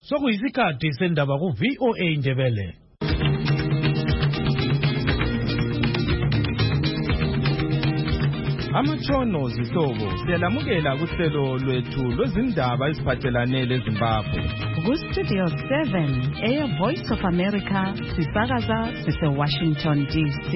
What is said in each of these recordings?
Sokuyisikhathi sendaba ku VOA Indebele. Amatshono zihlobo siyalamukela kuhlelo lwethu lwezindaba eziphathelane leZimbabwe. Ku Studio 7 Voice of America sisakaza sise-Washington DC.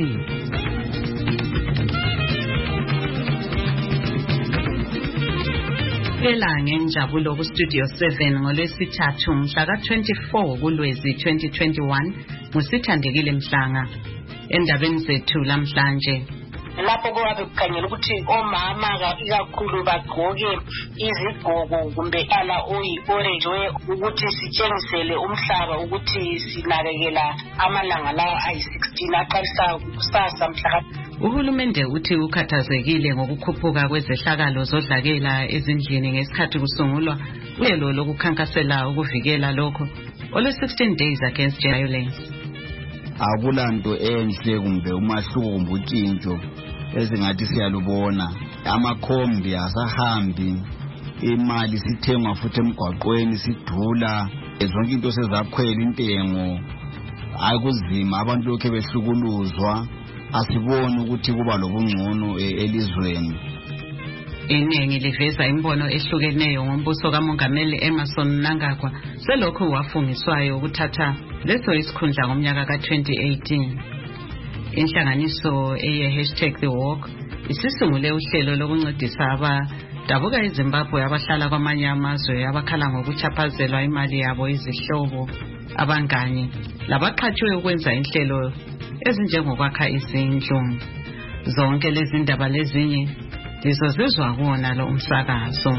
Elanga njabulo ku Studio 7 ngolwesithathu mhla ka-24 kuLwezi 2021 ngusithandekile Mhlanga. Endabeni zethu lamhlanje lapho kwabe kukhanyela ukuthi omama ikakhulu bagqoke izigqoko kumbe ala orange ukuthi sitshengisele umhlaba ukuthi sinakekela amalanga lawa ayi-16 aqalisa kusasa mhla. Uhulumende uthi ukhathazekile ngokukhuphuka kwezehlakalo zodlakela ezindlini ngesikhathi kusungulwa uhlelo lokukhankasela ukuvikela lokho ole-16 days against violence. Akulanto enhle kumbe umahluko kumbe utshintsho ezingathi siyalubona. Amakhombi asahambi, imali sithengwa futhi emgwaqweni sidula, zonke into sezakhwela intengo, akuzima abantu lokho behlukuluzwa, asiboni ukuthi kuba lobungcono elizweni. Iningi liveza imbono ehlukeneyo ngombuso kaMongameli Emmerson Mnangagwa selokho wafungiswayo ukuthatha leso isikhundla ngomnyaka ka-2018. Inhlanganiso eye#TheWalk isisungule uhlelo lokuncedisa abadabuka eZimbabwe abahlala kwamanye amazwe abakhala ngokuchaphazelwa imali yabo izihlobo, abangane labaqhatshiwe ukwenza inhlelo ezinjengokwakha izindlu. Zonke lezi ndaba lezinye lizozizwa kuwona lo umsakazo.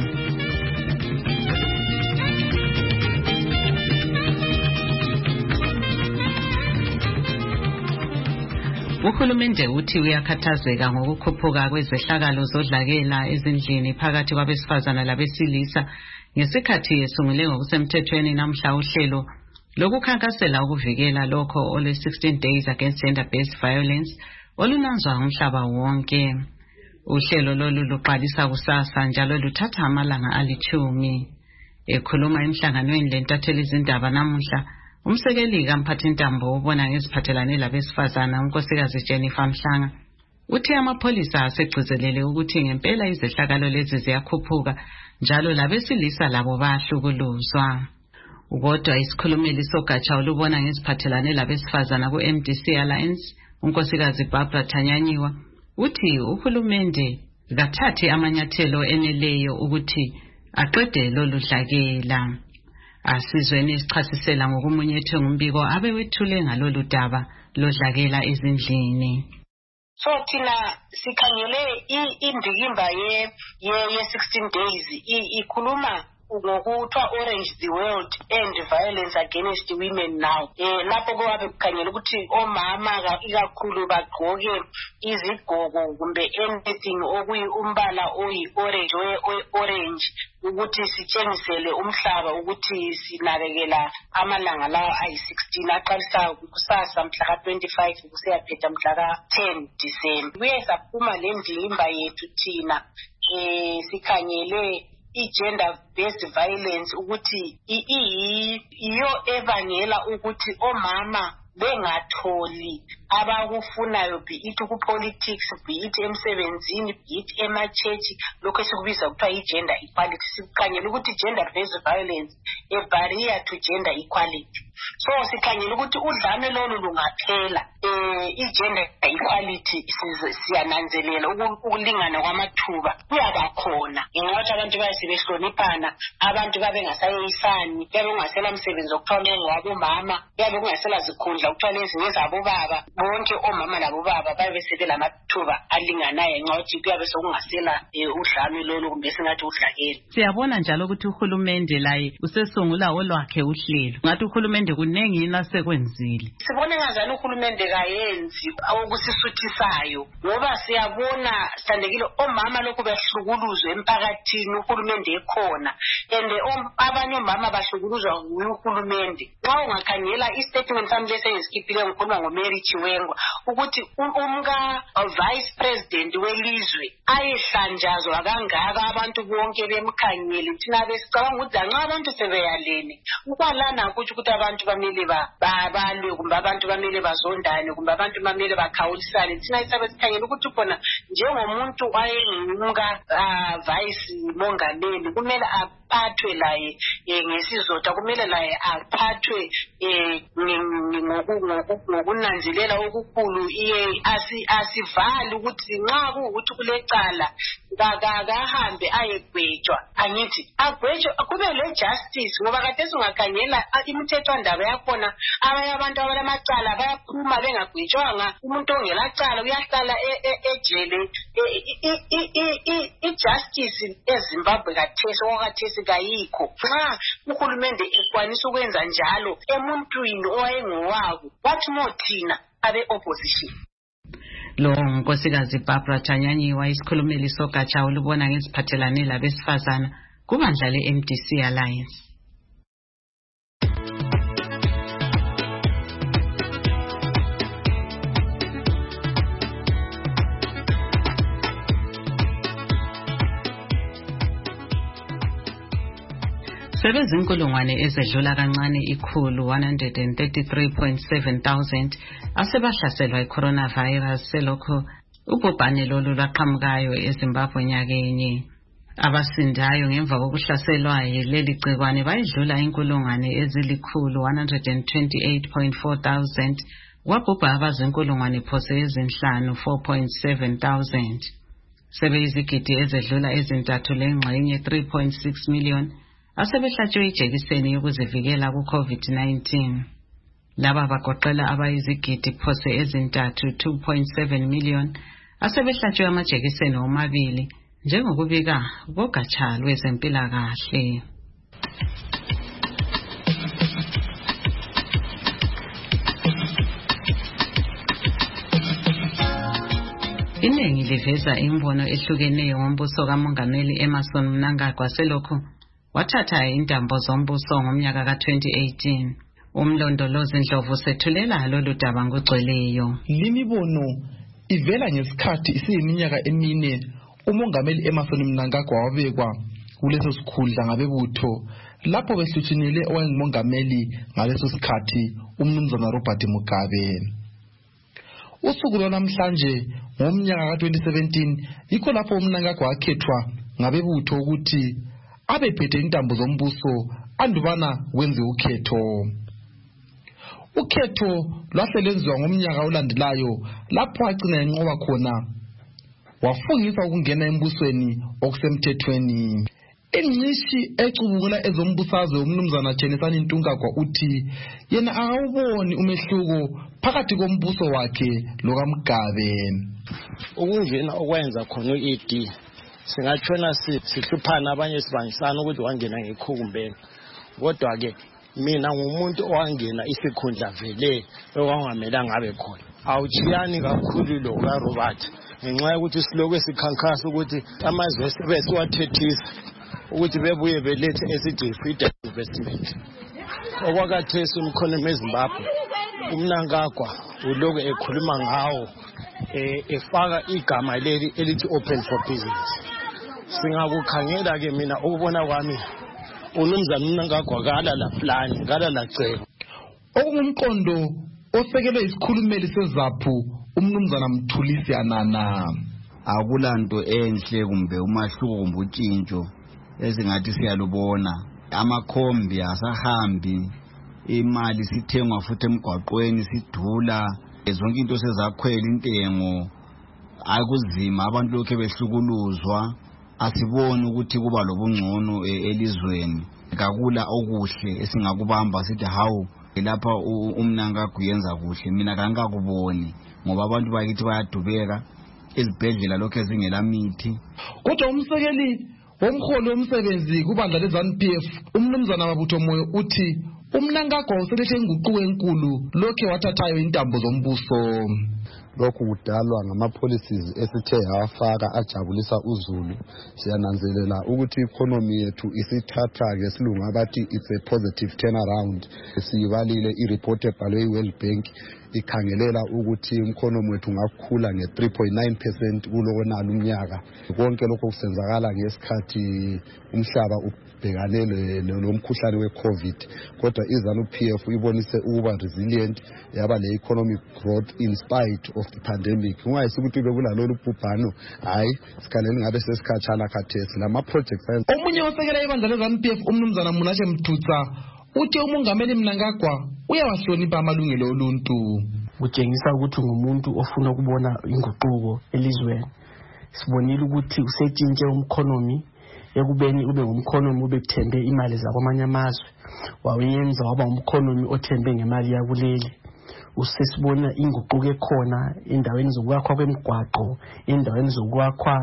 Uhulumende uthi uyakhathazeka ngokukhuphuka kwezehlakalo zodlakela ezindlini phakathi kwabesifazana labesilisa ngesikhathi esungule ngokusemthethweni namhla uhlelo lokukhankasela ukuvikela lokho ole-16 days against gender-based violence olunanzwa umhlaba wonke. Uhlelo lolu luqalisa kusasa njalo luthatha amalanga ali-10. Ekhuluma emhlanganweni lentatheli izindaba namuhla, umsekeli kaMphathintambo ubona ngeziphathelane labesifazana unkosikazi Jennifer Mhlanga uthi amapholisa asegcizelele ukuthi ngempela izehlakalo lezi ziyakhuphuka njalo labesilisa labo bahlukuluzwa. Kodwa isikhulumeli sogatsha olubona ngeziphathelane labesifazana ku-MDC Alliance unkosikazi Barbara Thanyanyiwa uthi uhulumende kathathi amanyathelo eneleyo ukuthi aqede lolu dlakela. Asizweni isichasisela ngokumunyethwe ngumbiko abewethule ngalolu daba lodlakela ezindlini. So thina sikhangele indikimba ye-16 days ikhuluma ngokuthiwa Orange the World and Violence Against Women Now. Lapho kwabe kukhanyela ukuthi omama ikakhulu bagqoke izigqoko kumbe anything okuyi-umbala orange ukuthi sitshengisele umhlaba ukuthi sinakekela amalanga lawa ayi-16 aqalisa kusasa mhla ka-25 kusiyaphetha mhla ka-10 December. Kuye saphuma le ndimba yethu thina sikhangele i-gender-based violence ukuthi iyo evangela ukuthi omama bengatholi abakufunayo, be it ku-politics, be it emsebenzini, be it ema-church, lokho esikubiza kuthiwa i-gender equality. Sikhangela ukuthi gender-based violence a barrier to gender equality. So sikhangela ukuthi udlame lolu lungaphela, i-gender equality siyananzelela ukulingana kwamathuba kuyabakhona. Ngenxa abantu bayasebehloniphana, abantu babengasayeyisani, kuyabe kungasela msebenzi okuthiwa ngowabomama, kuyabe kungasela zikhundla ukuthiwa lezi ngezabobaba. Bonke omama labobaba babe sebelamathuba alinganayo ngenxa yokuthi kuyabe sokungasela udlame lolu kumbe singathi udlakela. Siyabona njalo ukuthi uhulumende laye usesungula olwakhe uhlelo. Ngathi uhulumende kunengi inasekwenzile. Sibone ngazani uhulumende kayenzi okusisuthisayo ngoba siyabona sithandekile omama lokho behlukuluzwe emphakathini uhulumende ekhona and abanye omama bahlukuluzwa nguhulumende. Xa ungakhangela istatement sami lesengisikhipile ngikhuluma ngoMary Chiwengo ukuthi umka vice president welizwe ayehlanjazwa kangaka abantu bonke bemkhangele thina besicabanga ukuthi lanxa abantu sebeyalene ukwalana ukuthi abantu bamele balwe kumbe abantu bamele bazondane kumbe abantu bamele bakhawulisane thina isabe sikhangela ukuthi khona njengomuntu wayengumka vice mongameli kumele aphathwe laye ngesizotha kumele laye aphathwe ngokunanzelela okukhulu asivali ukuthi nxa kuukuthi kulecala akahambe ayegwetshwa angithi agwetshwe kube le justice ngoba kade singakhangela imithethwandaba yakhona abanye abantu abalamacala bayaphuma bengagwetshwanga umuntu ongelacala uyahlala ejele ijustice eZimbabwe khathesi kayikho nxa uhulumende ekwanisa ukwenza njalo emuntwini owayengowabo wathi mothina abe opposition. Lo nkosikazi Barbara Chanyanyiwa isikhulumeli sogatsha olubona ngeziphathelane labesifazana kubandla le-MDC Alliance. Sebezinkulungwane ezedlula kancane ikhulu 133.7,000 asebahlaselwa i-coronavirus selokho ubhubhane lolu lwaqhamukayo eZimbabwe nyakenye. Abasindayo ngemva kokuhlaselwa yileli gcikwane bayidlula inkulungwane ezilikhulu 128.4,000 kwabhubha abazinkulungwane phose ezinhlanu 4.7,000. Sebeyizigidi ezedlula ezintathu lengxenye 3.6 million asebehlatshwe ijekiseni yokuzivikela ku-COVID-19. Laba bagoqela abayizigidi phose ezintathu 2.7 million asebehlatshwe amajekiseni omabili njengokubika bogatsha lwezempilakahle. Iningi liveza imbono ehlukeneyo ngombuso kaMongameli Emmerson Mnangagwa selokho wathatha intambo zombuso ngomnyaka ka-2018. Umlondolozi Ndlovu sethulela lolu daba ngogcweleyo. Limibono ivela ngesikhathi isiyiminyaka emine uMongameli Emmerson Mnangagwa wabekwa kuleso sikhundla ngabebutho lapho behlutshunile owayengumongameli ngaleso sikhathi umnumzana Robert Mugabe. Usuku lwanamhlanje ngomnyaka ka-2017 yikho lapho uMnangagwa wakhethwa ngabebutho ukuthi abephethe intambo zombuso andubana wenze ukhetho. Ukhetho lwahlelenzwa ngomnyaka olandelayo lapho agcina enqoba khona wafungisa ukungena embusweni okusemthethweni. Ingcishi ecubungula ezombusazwe umnumzana Chenisani Ntungagwa uthi yena akawuboni umehluko phakathi kombuso wakhe lokaMugabe. Ukungena okwenza khona u-ED singatshona sihluphana abanye sibangisana ukuthi wangena ngekhukumbeni kodwa ke mina ngumuntu owangena isikhundla vele okwangamelanga abe khona. Awuchiyani kakhulu lo kaRobert ngenxa yokuthi silokwe sikhankasa ukuthi amazwe sebesiwathethisa ukuthi bebuye belethe esithi freedom investment. Okwakathesi umkhonomi eZimbabwe uMnangagwa uloku ekhuluma ngawo efaka igama leli elithi open for business. Singakukhangela ke mina ukubona kwami umnumzana Mnangagwa kala la plan kala la cebo okungumqondo osekelwe isikhulumeli seZaphu umnumzana Mthulisi Anana. Akulanto enhle kumbe umahluko kumbe utshintsho ezingathi siyalubona. Amakhombi asahambi, imali sithengwa futhi emgwaqweni sidula, zonke into sezakhwela intengo, akuzima abantu lokho behlukuluzwa. Asiboni ukuthi kuba lobungcono elizweni. Kakula okuhle esingakubamba sithi hawu lapha uMnangagwa yenza kuhle. Mina kangakuboni ngoba abantu bakithi bayadubeka izibhedlela lokho ezingela mithi. Kodwa umsekeli womholi womsebenzi kubandla leZANU-PF umnumzana Mabutho Moyo uthi uMnangagwa uselethe inguquko enkulu lokho wathathayo intambo zombuso. Lokhu kudalwa ngama-policies esithe yawafaka ajabulisa uZulu. Siyananzelela ukuthi economy yethu isithatha ngesilungu abathi it's a positive turnaround. Siyibalile i-report ebhalwe i-World Bank ikhangelela ukuthi economy wethu ngakukhula nge-3.9% kulokwenala umnyaka. Konke lokho kusenzakala ngesikhathi umhlaba ubhekane nomkhuhlane we-COVID. Kodwa iZANU-PF ibonise ukuba resilient yaba le-economic growth in spite of the pandemic. Ungayisukuthi bekulalolu bhubhano, hayi sikhaleni ngabe sesikhatshana khathesi lama-projects. Omunye osekela ibandla leZANU-PF umnumzana Munashe Mthutsa uthi umongameli Mnangagwa uyawahlonipha amalungelo oluntu. Utshengisa ukuthi ngumuntu ofuna ukubona inguquko elizweni. Sibonile ukuthi usetshintshe umkhonomi ekubeni ube ngumkhonomi ubethembe imali zakwamanye amazwe, wawenza waba umkhonomi othembe ngemali yakuleli. Usesibona inguquko ekhona endaweni zokwakha kwemigwaqo, endaweni zokwakha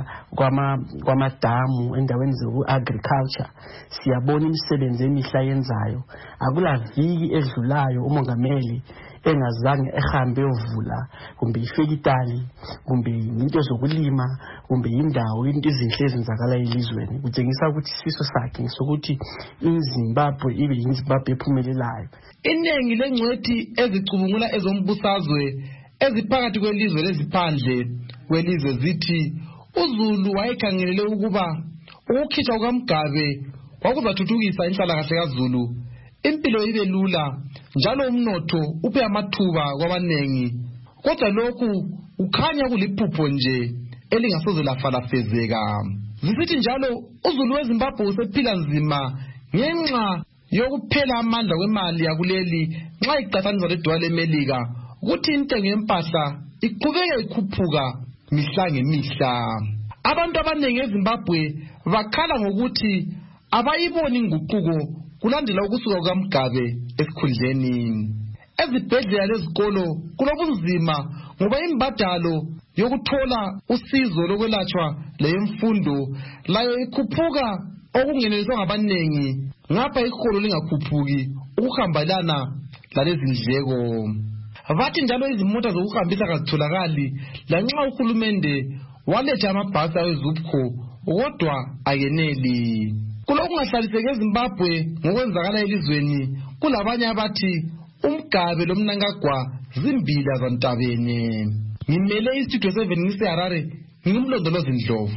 kwamadamu, endaweni zoku-agriculture. Siyabona imisebenzi emihle yenzayo. Akula viki edlulayo umongameli engazange ehambe yovula kumbe ifekitali kumbe into zokulima kumbe indawo into ezinhle ezenzakala elizweni. Kutshengisa ukuthi isifiso sakhe sokuthi iZimbabwe ibe yiZimbabwe ephumelelayo. Iningi lengcwethi ezicubungula ezombusazwe eziphakathi kwelizwe leziphandle kwelizwe zithi uZulu wayekhangelele ukuba ukukhishwa kukaMgabe kwakuzathuthukisa inhlalakahle kaZulu, impilo ibe lula, njalo umnotho uphe amathuba kwabanengi. Kodwa lokhu ukhanya kuliphupho nje elingasoze lafalafezeka. Zisithi njalo uZulu weZimbabwe usephila nzima ngenxa yokuphela amandla kwemali yakuleli nxa iqathaniswa ledola leMelika, ukuthi intengo yempahla iqhubeka ikhuphuka mihla ngemihla. Abantu abanengi eZimbabwe bakhala ngokuthi abayiboni inguquko kulandela ukusuka kukaMgabe esikhundleni. Ezibhedlela lezikolo kulobunzima ngoba imbadalo yokuthola usizo lokwelatshwa leyemfundo layo ikhuphuka okungeneliswa ngabanengi, ngapha iholo lingakhuphuki ukuhambalana lalezi ndleko. Bathi njalo izimota zokuhambisa kazitholakali lanxa uhulumende waletha amabhasi awezupco kodwa ayeneli. Kulokungahlaliseki eZimbabwe ngokwenzakala elizweni, kulabanye abathi uMgabe loMnangagwa zimbila zantabene. Ngimele istudio 7 ngiseHarare, ngimlondolozi Ndlovu.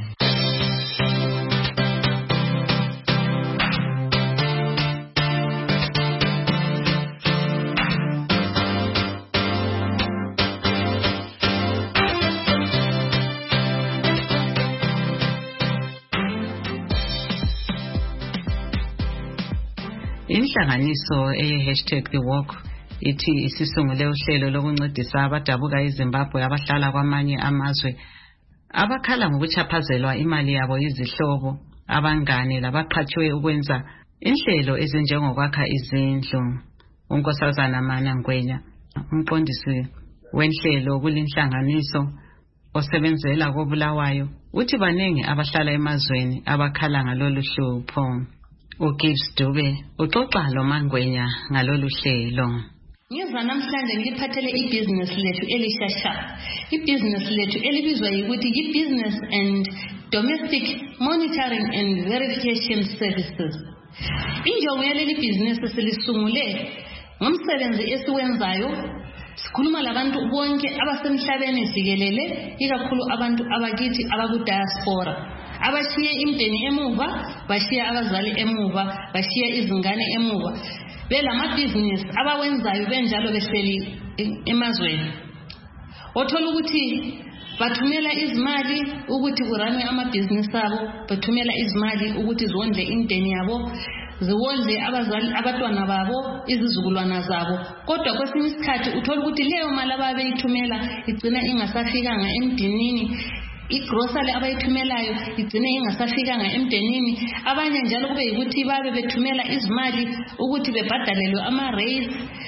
Inhlanganiso #The Walk ithi isisungule uhlelo lokuncedisa abadabuka eZimbabwe abahlala kwamanye amazwe abakhala ngokuchaphazelwa imali yabo izihlobo, abangane labaqhatshwe ukwenza inhlelo ezinjengokwakha izindlu. uNkosazana Mana Ngwenya, umqondisi wenhlelo kulinhlanganiso osebenzela koBulawayo, uthi baningi abahlala emazweni abakhala ngalolu hlupho. uGibbs Dube uxoxa loMangwenya ngalolu hlelo. Ngiza namhlanje ngiphathele ibusiness lethu elishasha. Ibusiness lethu elibizwa ukuthi iBusiness and Domestic Monitoring and Verification Services. Injongo yaleli business silisungule ngomsebenzi esiwenzayo. Sikhuluma labantu bonke abasemhlabeni sikelele, ikakhulu abantu abakithi abakudiaspora. Abashiye imdeni emuva, bashiya abazali emuva, bashiya izingane emuva. Belamabhizinisi abawenzayo benjalo behleli emazweni. Othola ukuthi bathumela izimali ukuthi kuranwe amabhizinisi abo, bathumela izimali ukuthi zondle imdeni yabo, ziwondle abazali abantwana babo, izizukulwana zabo. Kodwa kwesinye isikhathi uthola ukuthi leyo mali ababeyithumela igcina ingasafikanga emdenini. Igrocery abayithumelayo igcine ingasafikanga emdenini. Abanye njalo kube ukuthi babe bethumela izimali ukuthi bebhadalelwe ama-raise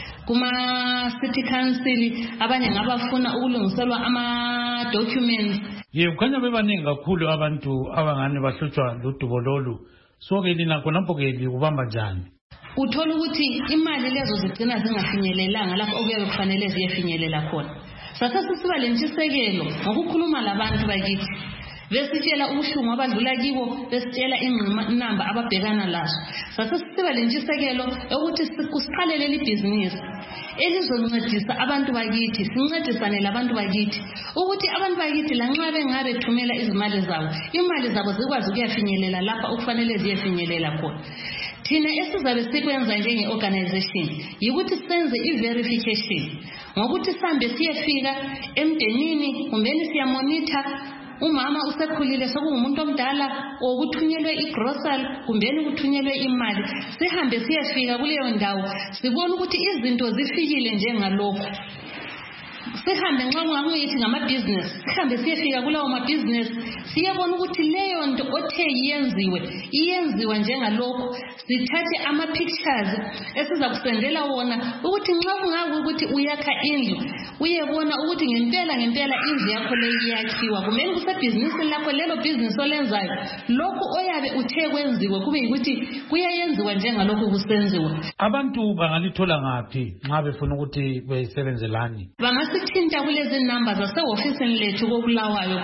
kuma city council, abanye ngabafuna ukulungiselwa ama-documents. Kukhanya bebaningi kakhulu abantu abangane bahlutshwa ludubo lolu. So ke lina khonapho ke likubamba njani? uthola ukuthi imali lezo zigcina zingafinyelelanga lapho okuyabe kufanele ziyefinyelela khona. Sase sisiba lentshisekelo ngokukhuluma labantu bakithi. Besitshela ubuhlungu abadlula kibo, besitshela inamba ababhekana lazo. Sase sisiba lentshisekelo ukuthi kusiqalele libhizinisi elizoncedisa abantu bakithi, sincedisane labantu bakithi ukuthi abantu bakithi lanxa bengabe thumela izimali zabo, imali zabo zikwazi ukuyafinyelela lapha okufanele ziyefinyelela khona. Thina esizabe sikwenza njenge-organization yikuthi senze i-verification ngokuthi sihambe siyefika emndenini kumbeni siyamonitha umama usekhulile sokungumuntu omdala okuthunyelwe igrocery kumbeni kuthunyelwe imali, sihambe siyefika kuleyo ndawo sibone ukuthi izinto zifikile njengalokho. Sihambe nxa kungakuyithi ngama-business, sihambe siyefika kulawo ma-business siyabona ukuthi leyo nto othe iyenziwa njengalokho. Sithathe ama-pictures esiza kusendela wona ukuthi nxa kungakuthi uyakha indlu uyebona ukuthi ngempela indlu yakho leyo iyakhiwa. Kumele kusebhizinisini lakho lelo bhizinisi olenzayo lokhu oyabe uthe kwenziwe kube yikuthi kuyayenziwa njengalokhu kusenziwa. Abantu bangalithola ngaphi nxa befuna ukuthi besebenzelani? Bangasithinta kulezi namba zasehofisini lethu koBulawayo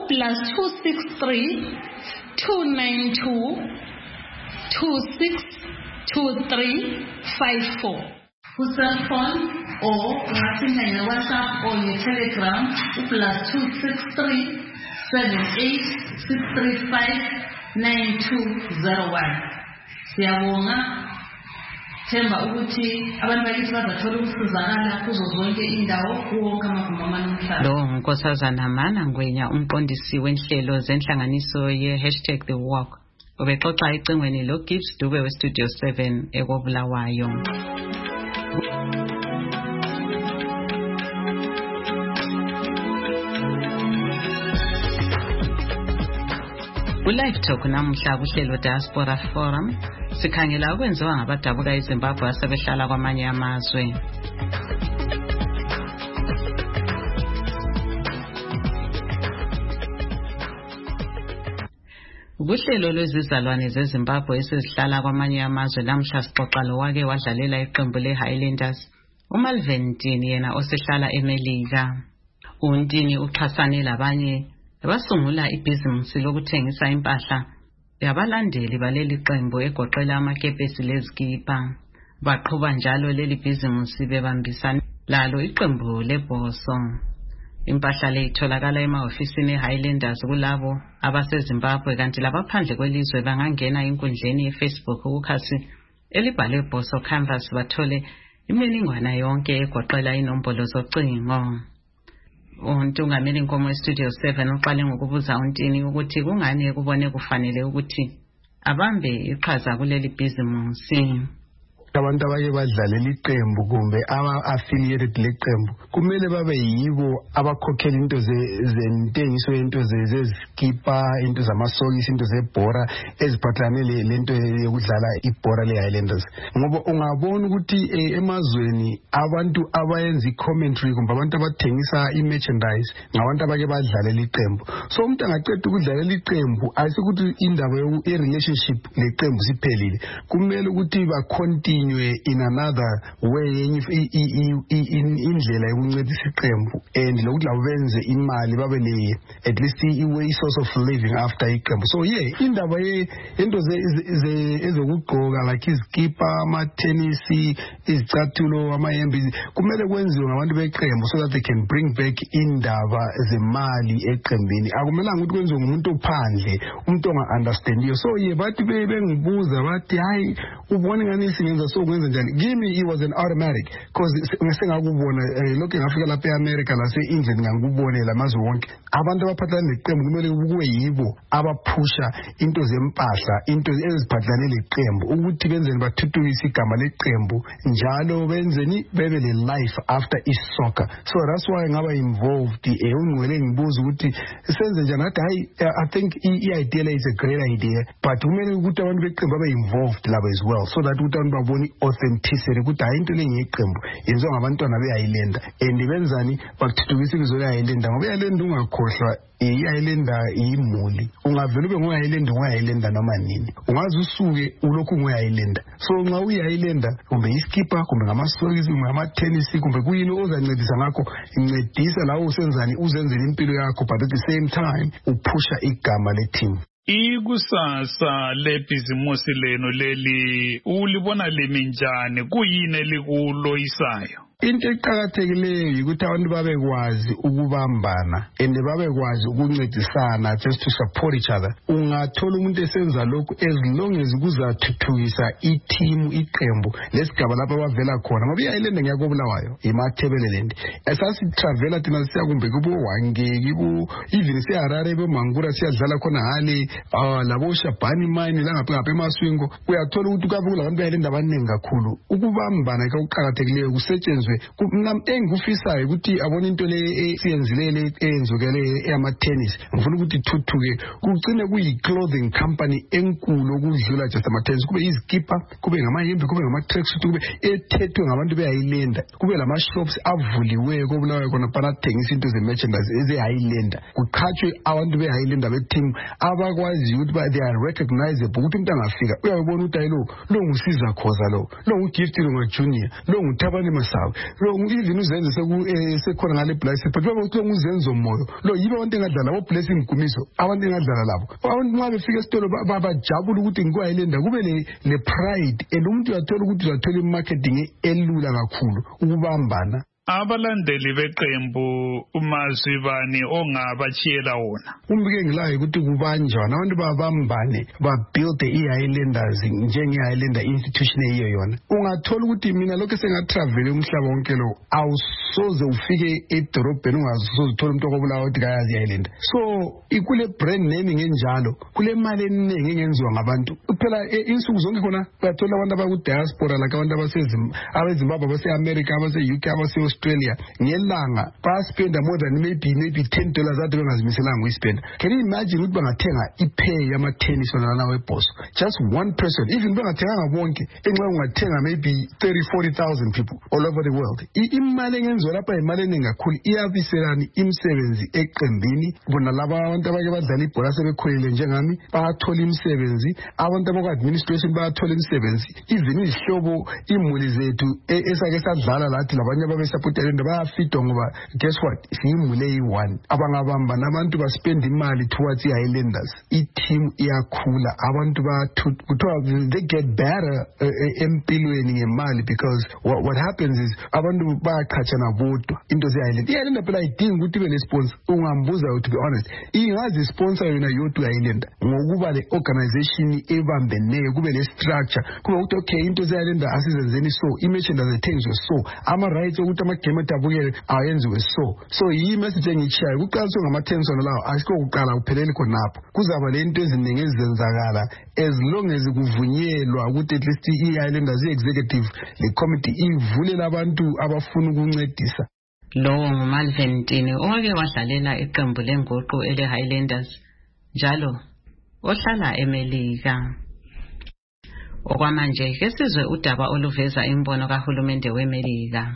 +263 292 262354 ku-cellphone or ungathinta nge-WhatsApp or nge-Telegram +263 78 635 9201. Siyabonga. Themba ukuthi abantu bakithi bazathola ukusizakala kuzo zonke indawo kuwonke amagumbi amanomhlaba. Lo uNkosazana Mana Ngwenya, umqondisi wenhlelo zenhlanganiso ye-#The Walk, ubexoxa ecingweni lo Gibbs Dube weStudio 7 ekoBulawayo. Live Talk namuhla kuhlelo Diaspora Forum sikhangela ukwenziwa ngabadabuka eZimbabwe asebehlala kwamanye amazwe. Kuhlelo lwezizalwane zeZimbabwe esezihlala kwamanye amazwe namuhla sixoxa lo wake wadlalela iqembu leHighlanders uMalvin Ntini, yena osehlala eMelika. uNtini uxhasane labanye basungula ibhizinisi lokuthengisa impahla yabalandeli baleli qembu egoqela amakepesi lezikipa. Baqhuba njalo leli bhizinisi bebambisana lalo iqembu leBhoso. Impahla le itholakala emahofisini eHighlanders kulabo abaseZimbabwe, kanti labaphandle kwelizwe bangangena enkundleni yeFacebook ukhasi elibhalwe Bhoso Canvas bathole imininingwana yonke egoqela inombolo zocingo. Untungameli Nkomo eStudio 7 uqale ngokubuza uNtini ukuthi kungani kubone kufanele ukuthi abambe iqhaza kuleli bhizinisi. Abantu abake badlalela iqembu kumbe aba-affiliated leqembu kumele babe yibo abakhokhela into zentengiso, into zezikipa, into zamasokisi, into zebhora eziphathelane lento yokudlala ibhora leHighlanders. Ngoba ungabona ukuthi emazweni abantu abayenza i-commentary kumbe abantu abathengisa i-merchandise ngabantu abake badlalela iqembu. So umuntu angaqeda ukudlalela iqembu ayisikuthi indaba ye-relationship leqembu siphelile. Kumele ukuthi ba-continue in another way indlela yokuncedisa iqembu and lokuthi labo benze imali babe le at least i-way source of living after iqembu. So indaba into ezokugqoka like izikipa, amatenisi, izicathulo, amayembe kumele kwenziwe ngabantu beqembu so that they can bring back indaba zemali eqembini. Akumelanga ukuthi kwenziwe ngumuntu ophandle, umuntu onga-understandiyo. So bathi bengibuza bathi hayi ubone ngani singenza so kwenza njani. Kimi it was an automatic because ngisengakubona lokho ngafika lapha eAmerica lase-England ngakubone lamazwe wonke abantu abaphathelane neqembu kumele kube yibo abaphusha into zempahla, into eziphathelane leqembu ukuthi benzeni bathuthukise igama leqembu njalo benzeni bebe le life after isoccer. So that's why ngaba involved ungwele ngibuza ukuthi senze njani. Athi hayi I think i-idea is a great idea but kumele ukuthi abantu beqembu babe involved labo as well so that ukuthi abantu babone authenticity ukuthi hayi into lengiyiqembu yenziwa ngabantwana beHighlander and benzani bakuthuthukisa ibizo leHighlander ngoba iHighlander ungakhohlwa iHighlander imuli. Ungavela ube nguHighlander noma nini, ungaze usuke ulokhu nguHighlander uyi-islander. So nxa uyi-islander kumbe iskipper kumbe ngamasokisi kumbe ngamatenisi kumbe kuyini ozancedisa ngakho, incedisa lawo usenzani uzenzele impilo yakho, but at the same time uphusha igama le-team. Ikusasa lebhizimusi lenu leli ulibona limi njani, kuyini elikuloyisayo? Into eqakathekileyo ukuthi abantu babekwazi ukubambana and babekwazi ukuncedisana, just to support each other. Ungathola umuntu esenza lokhu as long as kuzathuthukisa i-team, iqembu lesigaba lapho abavela khona. Ngoba i-Islander ngiyakobulawayo imathebeleland esasitravela thina siya kumbe kubo Wangeki even siya Harare beMangura siyadlala khona hali labo Shabani mine langapha eMaswingo. Uyathola ukuthi kabe kulabantu be-Islander abaningi kakhulu. Ukubambana kuqakathekileyo kusetshenzwe engikufisayo ukuthi abone into le siyenzilele eyenzukele eyama-tennis. Ngifuna ukuthi thuthuke kugcine kuyi-clothing company enkulu okudlula just ama-tennis, kube izikipper, kube ngamayembe, kube ngama-tracksuit, kube ethethwe ngabantu be-Islander, kube lama-shops avuliweyo kobulawayo khona banathengisa into ze-merchandise eze-Islander, kuqhatshwe abantu be-Islander be-team abakwaziyo ukuthi they are recognizable, ukuthi umuntu angafika uyabona ukuthi lo ngusiza khoza, lo ngugift, lo ngajunior, lo nguthabani Masawe, lo even uzenze sekhona ngale blessing, but lo nguzenzo moyo, lo yibo abantu engadlala abo blessing Gumiso, abantu engadlala labo abantu nxa befika esitolo babajabula ukuthi ngikwa-Islander, kube le pride, and umuntu uyathola ukuthi uzathola i-marketing elula kakhulu ukubambana. Abalandeli beqembu umazwibani ongabachiyela wona? Umbike ngilayo ukuthi kubanjwana abantu babambane babuild i-Islanders njenge-Islander institution eyiyo yona. Ungathola ukuthi mina lokho sengatravele umhlaba wonke lo awusoze ufike edorobheni ungasoze uthola umuntu okobulawa ukuthi kayazi i-Islander. So ikule brand name ngenjalo kule mali eningi engenziwa ngabantu. Phela insuku zonke khona bayathola abantu abaku-diaspora like abantu abezimbabwe, abase-America, abase-UK, abase-Australia ngelanga baspenda more than maybe $10 ade bengazimiselanga uyispenda. Can you imagine ukuthi bangathenga ipay yama-tennis wona webhoso, just one person, even bengathenganga bonke, enxa ungathenga maybe 30,000-40,000 people all over the world. Imali engenziwa lapha imali eningi kakhulu, iyabiselani imisebenzi eqembini. Bona laba abantu abake badlala ibhola sebekhulile njengami bayathola imisebenzi, abantu abakwa-administration bayathola imisebenzi, even izihlobo imuli zethu esake sadlala lathi labanye ababesapotela bayafidwa ngoba guess what, siyimuli eyi-1 abangabambana abantu baspend imali towards i-Islanders, i-team iyakhula, abantu kuthiwa they get better empilweni ngemali, because what happens is abantu bayaqhatshana bodwa into ze-Islander. I-Islander phela ayidingi ukuthi ibe ne-sponsor. Ungambuza, to be honest, ingazi sponsor yona yodwa i-Islander ngokuba le-organization ebambeneyo, kube le-structure, kube ukuthi okay into ze-Islander asizenzeni so, i-merchandise ethengiswe so, ama-rights ukuthi ama-game adabukele ayenziwe so yi-message engitshayo kuqaliswe ngama-tennis wona lawo asikho kuqala kuphelele khonapho. Kuzaba le nto eziningi ezenzakala as long as kuvunyelwa ukuthi at least i-Islanders i-executive le-committee ivulela abantu abafuna ukuncedisa. Lo nguMalvin Ntini owake wadlalela iqembu lenguqu ele-Highlanders njalo ohlala eMelika. Okwamanje ke sizwe udaba oluveza imbono kahulumende weMelika.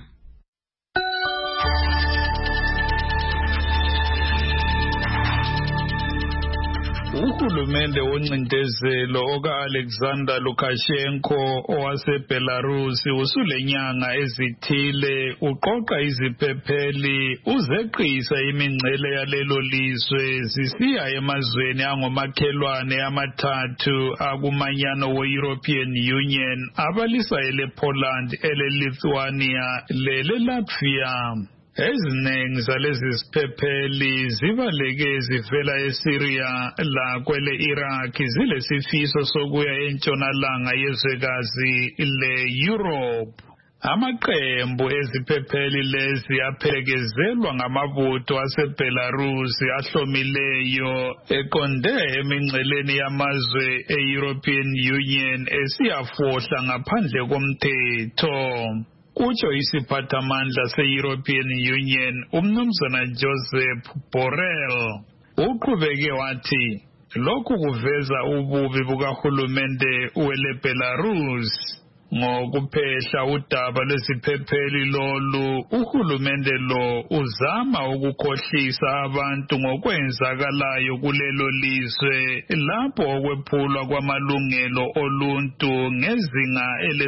Uhulumende woncindezelo oka-Alexander Lukashenko owaseBelarus usulenyanga ezithile uqoqa iziphepheli uzeqisa imingcele yalelo lizwe zisiya emazweni angomakhelwane amathathu akumanyano we-European Union abalisa ele-Poland, ele-Lithuania lele-Latvia. Eziningi zalezi ziphepheli zibaleke zivela eSyria lakwele Iraq zilesifiso sokuya entshonalanga yezwekazi le-Europe. Amaqembu eziphepheli lezi aphelekezelwa ngamabutho aseBelarus ahlomileyo eqonde emingceleni yamazwe e-European Union esiyafohla ngaphandle komthetho. Kutsho isiphathamandla se-European Union umnumzana Joseph Borrell uqhubeke wathi lokhu kuveza ububi bukahulumende wele-Belarus Ngokuphehla udaba lweziphepheli lolu, uhulumende lo uzama ukukhohlisa abantu ngokwenzakalayo kulelo lizwe lapho okwephulwa kwamalungelo oluntu ngezinga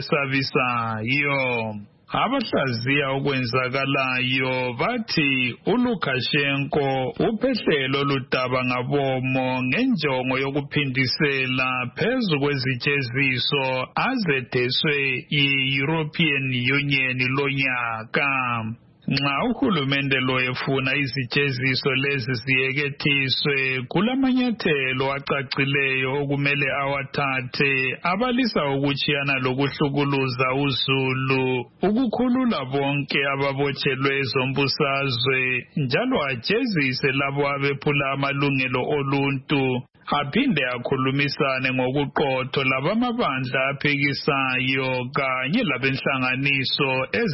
elesabisayo. Abahlaziya okwenzakalayo bathi uLukashenko uphehlelo ludaba ngabomo ngenjongo yokuphindisela phezu kwezijeziso azetheswe yi-European Union lonyaka. Nxa uhulumende lo efuna izijeziso lezi ziyekethiswe, kulamanyathelo acacileyo okumele awathathe abalisa ukutshiyana lokuhlukuluza uzulu, ukukhulula bonke ababotshelwe ezombusazwe, njalo ajezise labo abephula amalungelo oluntu, aphinde akhulumisane ngokuqotho labamabandla aphikisayo kanye labenhlanganiso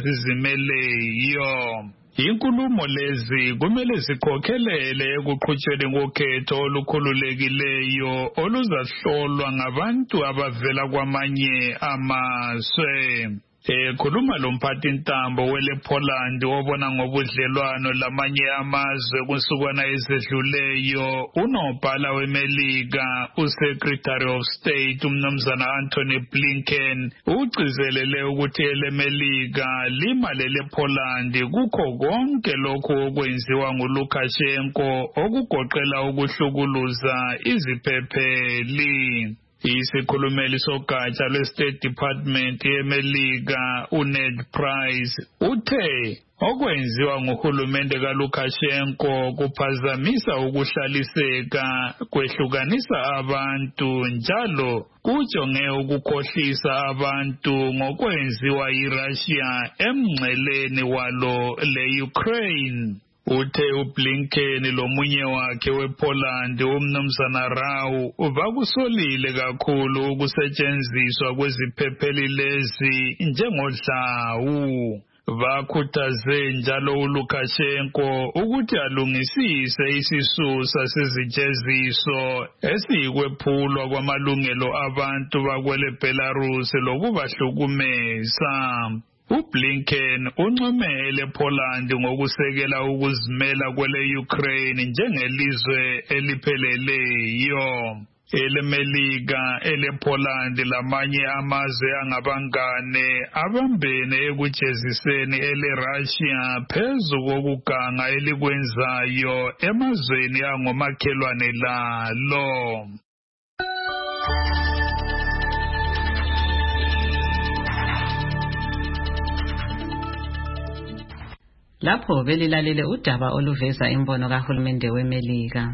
ezizimeleyo. Inkulumo lezi kumele zikhokhelele ekuqhutshweni kokhetho olukhululekileyo oluzahlolwa ngabantu abavela kwamanye amazwe. Ekhuluma lomphathintambo welePoland obona ngobudlelwano lamanye amazwe kusukwana ezedluleyo, unobhala weMelika uSecretary of State umnumzana Anthony Blinken ugcizelele ukuthi eleMelika limale lePoland kukho konke lokho okwenziwa nguLukashenko okugoqela ukuhlukuluza iziphepheli. Isikhulumeli sogatsha lwe-State Department yeMelika uNed Price uthe okwenziwa nguhulumende kaLukashenko kuphazamisa ukuhlaliseka, kwehlukanisa abantu njalo kujonge ukukhohlisa abantu ngokwenziwa yiRussia emngceleni walo le-Ukraine. Uthe uBlinken lomunye wakhe wePoland umnumzana Rau bakusolile kakhulu ukusetshenziswa kweziphepheli lezi njengodlawu. Bakhuthaze njalo uLukashenko ukuthi alungisise isisusa sezijeziso esiyikwephulwa kwamalungelo abantu bakwele Belarus lokubahlukumeza. uBlinken uncomele Poland ngokusekela ukuzimela kwele Ukraine njengelizwe elipheleleyo. eleMelika, elePoland lamanye amazwe angabangane abambene ekujeziseni eleRussia phezu kokuganga elikwenzayo emazweni angomakhelwane lalo. Lapho belilalele udaba oluveza imbono kahulumende weMelika.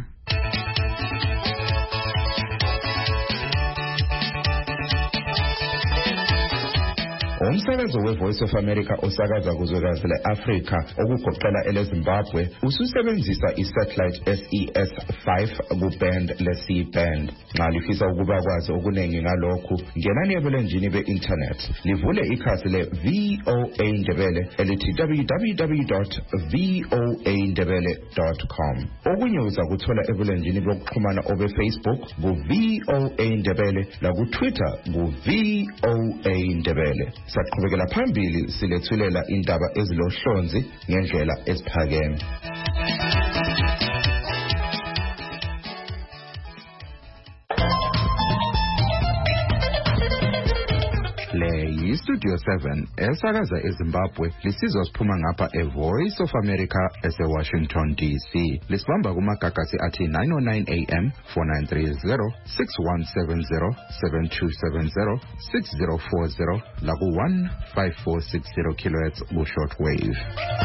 Umsakazo weVoice of America osakaza kuzwekazi le-Afrika okugoqela eleZimbabwe ususebenzisa isatellite SES-5 kuband le-C-band. Nxa lifisa ukuba kwazi okuningi ngalokhu, ngenani ebulenjini be-internet livule ikhasi le-VOA Ndebele elithi www.voandebele.com. Okunye uza kuthola ebulenjini bokuxhumana obe-Facebook ku-VOA Ndebele laku-Twitter ku-VOA Ndebele. Saqhubekela phambili silethulela indaba ezilohlonzi ngendlela esiphakeme. Le yiStudio 7 esakaza eZimbabwe lisizwa siphuma ngapha eVoice of America eseWashington DC. Lisibamba kumagagasi athi 909 AM 4930 6170 7270 6040 laku 15460 kHz ku-shortwave.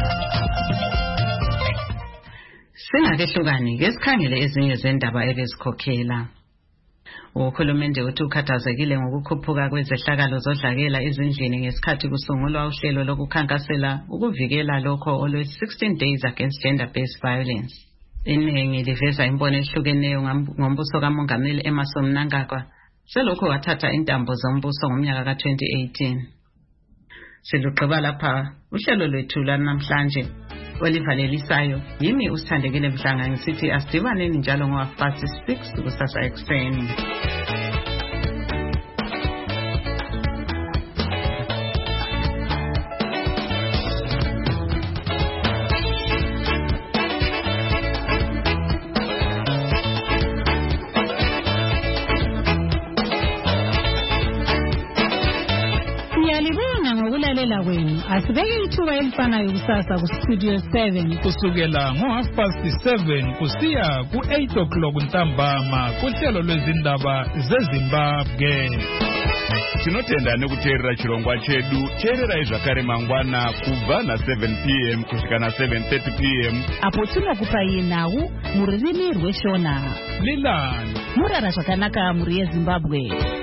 Singakehlukani ke sikhangele ezinye zendaba ebezikhokhela. Uhulumende uthi ukhathazekile ngokukhuphuka kwezehlakalo zodlakela ezindlini ngesikhathi kusungulwa uhlelo lokukhankasela ukuvikela lokho olwe-16 Days Against Gender-Based Violence. Iningi liveza imbono ehlukeneyo ngombuso kaMongameli Emmerson Mnangagwa selokho wathatha intambo zombuso ngomnyaka ka-2018. Siluqaba lapha uhlelo lwethu lanamhlanje olivalelisayo. Yimi usithandekile Mhlanga ngisithi asidibaneni njalo ngo-6 kusasa ekuseni. Siyalibonga ngokulalela kwenu. Asibeke ithuba elifanayo kusasa ku Studio 7 kusukela ngo7:30 kusiya ku8 ntambama kuhlelo lwezindaba zeZimbabwe. Tinotenda nekuteerera chirongwa chedu. Teererai zvakare mangwana kubva na7 p.m. kusvika na7:30 p.m. apo tinokupai nhau mururimi rweshona. Lilani murara zvakanaka muri yeZimbabwe.